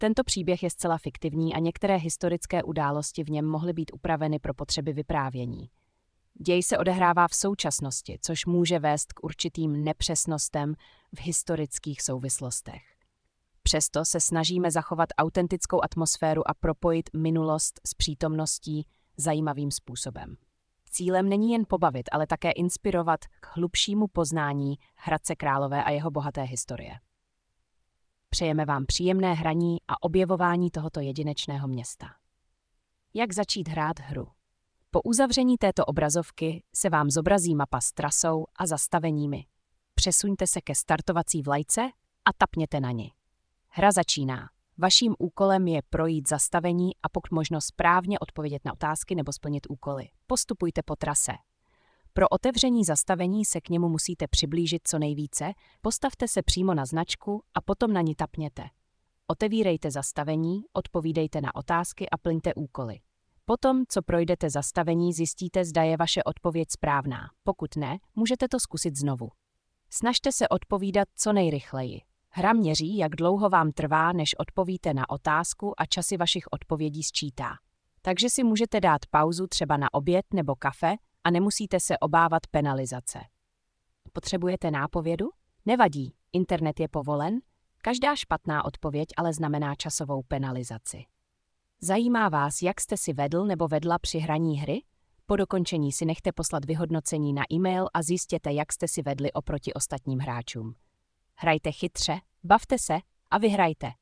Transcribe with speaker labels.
Speaker 1: Tento příběh je zcela fiktivní a některé historické události v něm mohly být upraveny pro potřeby vyprávění. Děj se odehrává v současnosti, což může vést k určitým nepřesnostem v historických souvislostech. Přesto se snažíme zachovat autentickou atmosféru a propojit minulost s přítomností zajímavým způsobem. Cílem není jen pobavit, ale také inspirovat k hlubšímu poznání Hradce Králové a jeho bohaté historie. Přejeme vám příjemné hraní a objevování tohoto jedinečného města. Jak začít hrát hru? Po uzavření této obrazovky se vám zobrazí mapa s trasou a zastaveními. Přesuňte se ke startovací vlajce a tapněte na ni. Hra začíná. Vaším úkolem je projít zastavení a pokud možno správně odpovědět na otázky nebo splnit úkoly. Postupujte po trase. Pro otevření zastavení se k němu musíte přiblížit co nejvíce, postavte se přímo na značku a potom na ni tapněte. Otevírejte zastavení, odpovídejte na otázky a plňte úkoly. Potom, co projdete zastavení, zjistíte, zda je vaše odpověď správná. Pokud ne, můžete to zkusit znovu. Snažte se odpovídat co nejrychleji. Hra měří, jak dlouho vám trvá, než odpovíte na otázku a časy vašich odpovědí sčítá. Takže si můžete dát pauzu třeba na oběd nebo kafe a nemusíte se obávat penalizace. Potřebujete nápovědu? Nevadí, internet je povolen. Každá špatná odpověď ale znamená časovou penalizaci. Zajímá vás, jak jste si vedl nebo vedla při hraní hry? Po dokončení si nechte poslat vyhodnocení na e-mail a zjistěte, jak jste si vedli oproti ostatním hráčům. Hrajte chytře, bavte se a vyhrajte.